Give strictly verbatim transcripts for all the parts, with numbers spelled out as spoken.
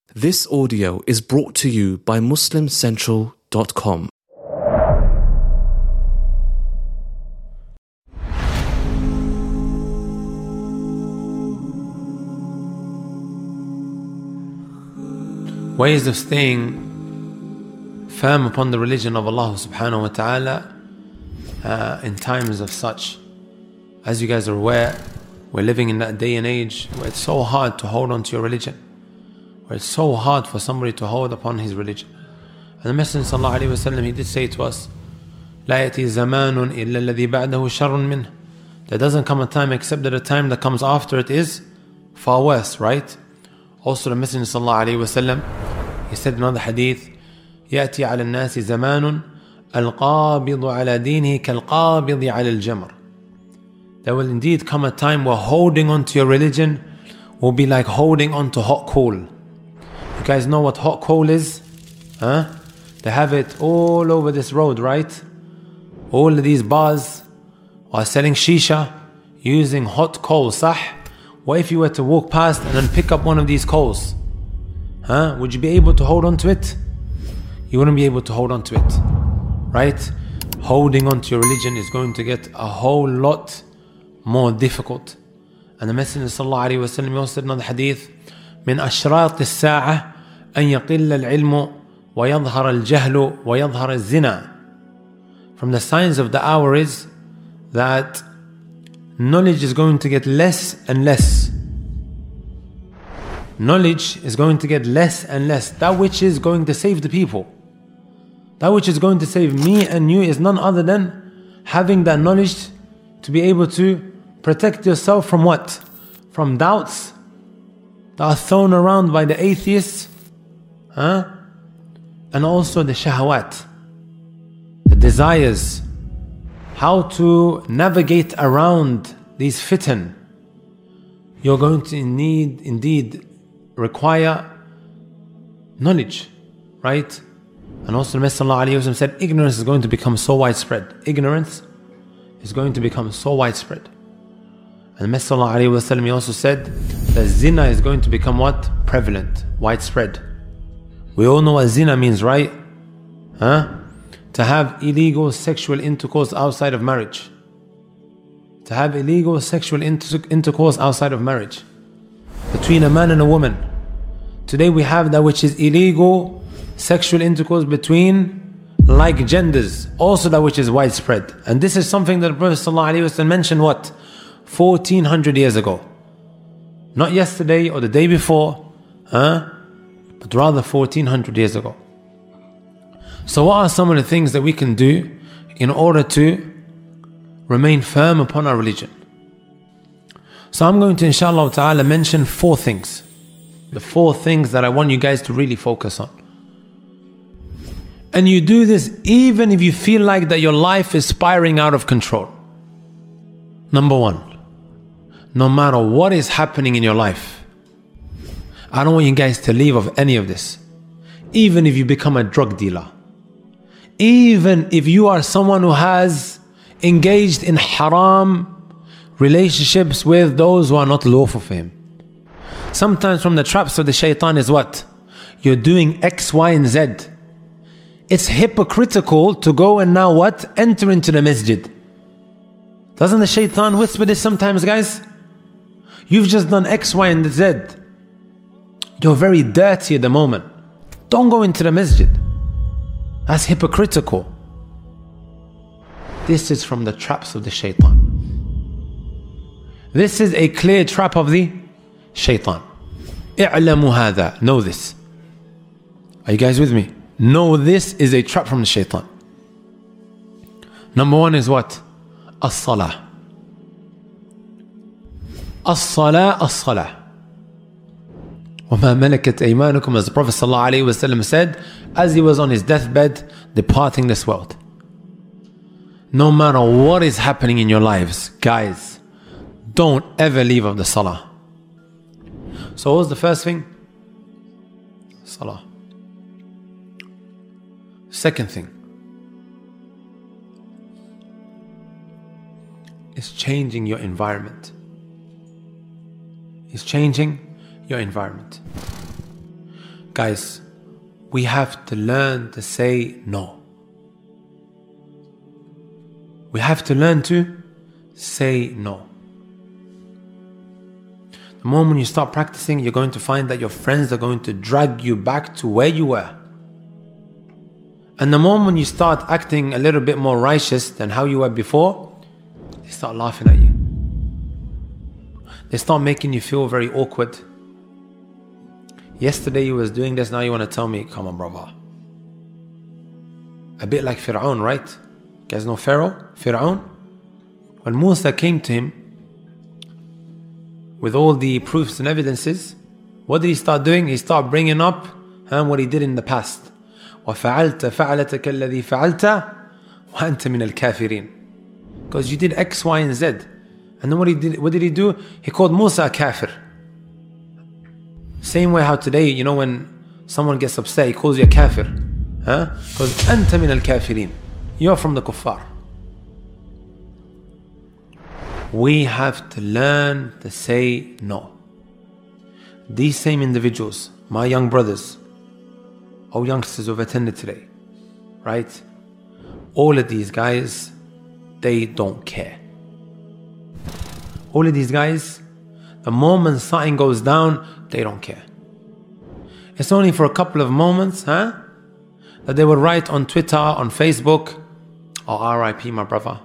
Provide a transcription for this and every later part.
This audio is brought to you by Muslim Central dot com. Ways of staying firm upon the religion of Allah subhanahu wa ta'ala uh, in times of such. As you guys are aware, we're living in that day and age where it's so hard to hold on to your religion, where it's so hard for somebody to hold upon his religion. And the Messenger sallallahu alayhi wa sallam, he did say to us, لا يأتي زمان إلا الذي بعده شر منه. There doesn't come a time except that a time that comes after it is far worse, right? Also the Messenger sallallahu alayhi wa sallam, he said in another hadith, يأتي على الناس زمان القابض على دينه كالقابض على الجمر. There will indeed come a time where holding on to your religion will be like holding on to hot coal. You guys know what hot coal is? Huh? They have it all over this road, right? All of these bars are selling shisha using hot coal, sah? What if you were to walk past and then pick up one of these coals? Huh? Would you be able to hold on to it? You wouldn't be able to hold on to it, right? Holding on to your religion is going to get a whole lot more difficult. And the Messenger sallallahu alayhi wa sallam also said in another hadith, من أشراط الساعة أن يقل العلم ويظهر الجهل ويظهر الزنا. From the signs of the hour is that knowledge is going to get less and less. Knowledge is going to get less and less. That which is going to save the people, that which is going to save me and you, is none other than having that knowledge to be able to protect yourself from what? From doubts that are thrown around by the atheists, huh? And also the shahawat, the desires, how to navigate around these fitan. You're going to need, indeed require knowledge, right? And also the Messenger sallallahu alayhi wa sallam said, ignorance is going to become so widespread. Ignorance is going to become so widespread. And the Messenger sallallahu alayhi wa sallam, he also said that zina is going to become what? Prevalent, widespread. We all know what zina means, right? Huh? To have illegal sexual intercourse outside of marriage. To have illegal sexual inter- intercourse outside of marriage between a man and a woman. Today we have that which is illegal sexual intercourse between like genders, also that which is widespread. And this is something that the Prophet ﷺ mentioned what? fourteen hundred years ago. Not yesterday or the day before, huh? But rather fourteen hundred years ago. So what are some of the things that we can do in order to remain firm upon our religion? So I'm going to inshallah ta'ala mention four things. The four things that I want you guys to really focus on. And you do this even if you feel like that your life is spiraling out of control. Number one, no matter what is happening in your life, I don't want you guys to leave of any of this. Even if you become a drug dealer, even if you are someone who has engaged in haram relationships with those who are not lawful for him. Sometimes from the traps of the shaitan is what? You're doing X, Y and Z. It's hypocritical to go and now what? Enter into the masjid. Doesn't the shaitan whisper this sometimes, guys? You've just done X, Y and Z. You're very dirty at the moment. Don't go into the masjid. That's hypocritical. This is from the traps of the shaitan. This is a clear trap of the shaitan. اعلموا هذا. Know this. Are you guys with me? Know this is a trap from the shaitan. Number one is what? As-salah. As-salah, as-salah. وَمَا مَلَكَتْ أَيْمَانُكُمْ, as the Prophet ﷺ said, as he was on his deathbed, departing this world. No matter what is happening in your lives, guys, don't ever leave of the salah. So what was the first thing? Salah. Second thing is changing your environment. Is changing your environment. Guys, we have to learn to say no. We have to learn to say no. The moment you start practicing, you're going to find that your friends are going to drag you back to where you were. And the moment you start acting a little bit more righteous than how you were before, they start laughing at you. They start making you feel very awkward. Yesterday you was doing this, now you want to tell me, come on brother. A bit like Fir'aun, right? You guys know Pharaoh? Fir'aun? When Musa came to him with all the proofs and evidences, what did he start doing? He started bringing up huh, what he did in the past. وَفَعَلْتَ فَعَلَتَكَ الَّذِي فَعَلْتَ وَأَنْتَ مِنَ الْكَافِرِينَ. Because you did X, Y, and Z. And then what, he did, what did he do? He called Musa a kafir. Same way how today, you know, when someone gets upset, he calls you a kafir. Huh? Because أَنْتَ مِنَ الْكَافِرِينَ. You're from the kuffar. We have to learn to say no. These same individuals, my young brothers, or youngsters who've attended today, right? All of these guys, they don't care. All of these guys, the moment something goes down, they don't care. It's only for a couple of moments, huh? That they will write on Twitter, on Facebook, oh, R I P my brother.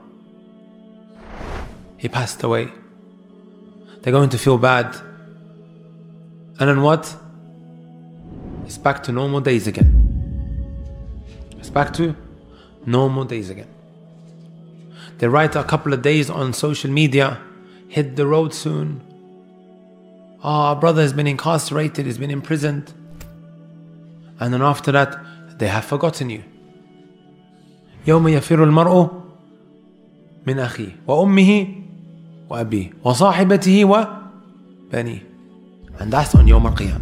He passed away. They're going to feel bad. And then what? It's back to normal days again. It's back to normal days again. They write a couple of days on social media, hit the road soon. Oh, our brother has been incarcerated, he's been imprisoned. And then after that, they have forgotten you. يوم يفر المرء من أخيه وأمه وأبيه وصاحبته وبنيه. And that's on يوم القيامة.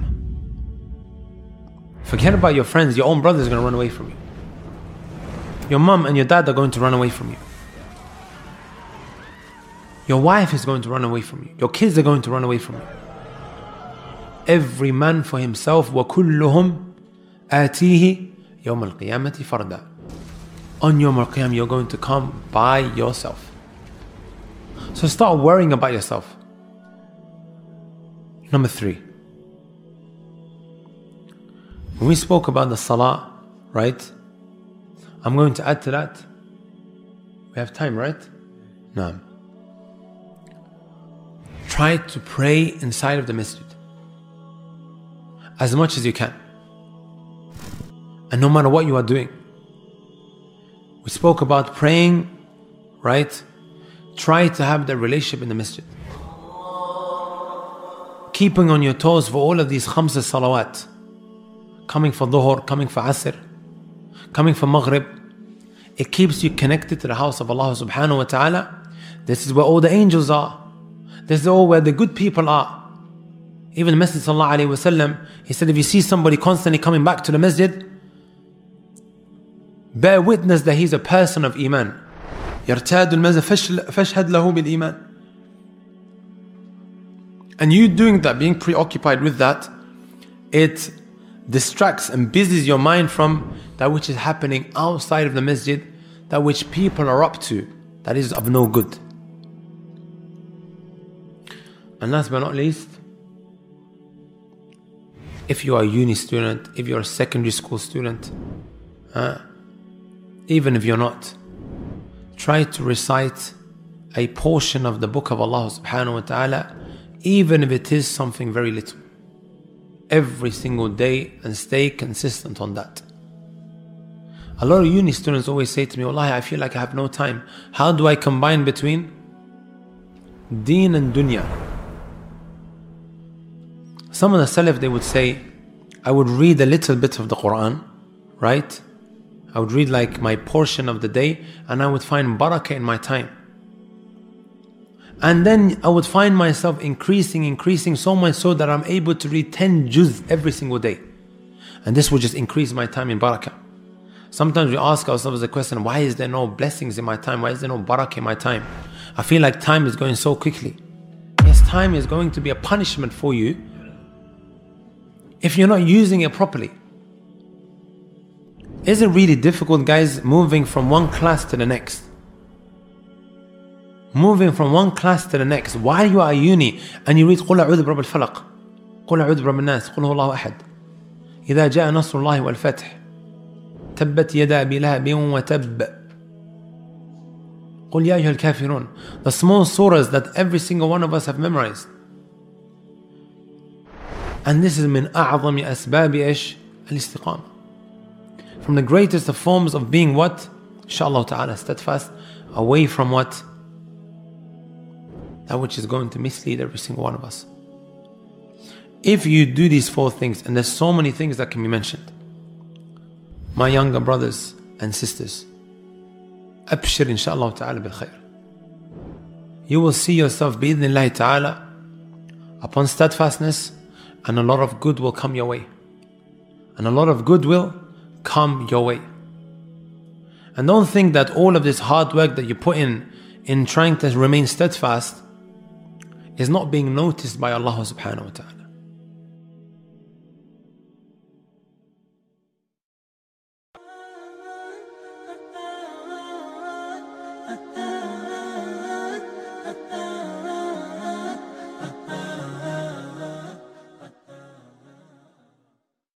Forget about your friends, your own brother is going to run away from you. Your mom and your dad are going to run away from you. Your wife is going to run away from you. Your kids are going to run away from you. Every man for himself. وَكُلُّهُمْ آتِيهِ يَوْمَ الْقِيَامَةِ فَرْدًا. On Yawm al-Qiyam, you're going to come by yourself. So start worrying about yourself. Number three. When we spoke about the salah, right? I'm going to add to that. We have time, right? No. Try to pray inside of the masjid as much as you can. And no matter what you are doing. We spoke about praying, right? Try to have that relationship in the masjid. Keeping on your toes for all of these khamsa salawat. Coming for dhuhr, coming for asr, coming for maghrib. It keeps you connected to the house of Allah subhanahu wa ta'ala. This is where all the angels are. This is all where the good people are. Even the Messenger sallallahu alayhi wa sallam, he said, if you see somebody constantly coming back to the masjid, bear witness that he's a person of iman. يرتاد المسجد فاشهد له بالإيمان. And you doing that, being preoccupied with that, it distracts and busies your mind from that which is happening outside of the masjid, that which people are up to, that is of no good. And last but not least, if you are a uni student, if you're a secondary school student, uh, even if you're not, try to recite a portion of the book of Allah subhanahu wa ta'ala, even if it is something very little, every single day, and stay consistent on that. A lot of uni students always say to me, Wallahi, I feel like I have no time. How do I combine between deen and dunya? Some of the Salaf, they would say, I would read a little bit of the Quran, right? I would read like my portion of the day, and I would find barakah in my time. And then I would find myself increasing, increasing so much so that I'm able to read ten juz every single day. And this would just increase my time in barakah. Sometimes we ask ourselves the question, why is there no blessings in my time? Why is there no barakah in my time? I feel like time is going so quickly. Yes, time is going to be a punishment for you if you're not using it properly. Is it really difficult, guys, moving from one class to the next? Moving from one class to the next. While you are at uni and you read قُلْ أَعُوذُ بِرَبِّ الْفَلَقِ قُلْ أَعُوذُ بِرَبِّ النَّاسِ قُلْ هُوَ اللَّهُ أَحَدٌ إِذَا جَاءَ نَصْرُ اللَّهِ وَالْفَتْحُ تَبَّتْ يَدَا أَبِي لَهَبٍ وَتَبَّ قُلْ يَا أَيُّهَا الْكَافِرُونَ. The small surahs that every single one of us have memorized. And this is من أعظم أسباب إيش الاستقامة. From the greatest of forms of being what? Inshallah ta'ala, steadfast, away from what? That which is going to mislead every single one of us. If you do these four things, and there's so many things that can be mentioned, my younger brothers and sisters, أبشر inshallah ta'ala bil khair. You will see yourself bi'idhnillahi ta'ala upon steadfastness, and a lot of good will come your way. And a lot of good will come your way. And don't think that all of this hard work that you put in in trying to remain steadfast is not being noticed by Allah subhanahu wa ta'ala.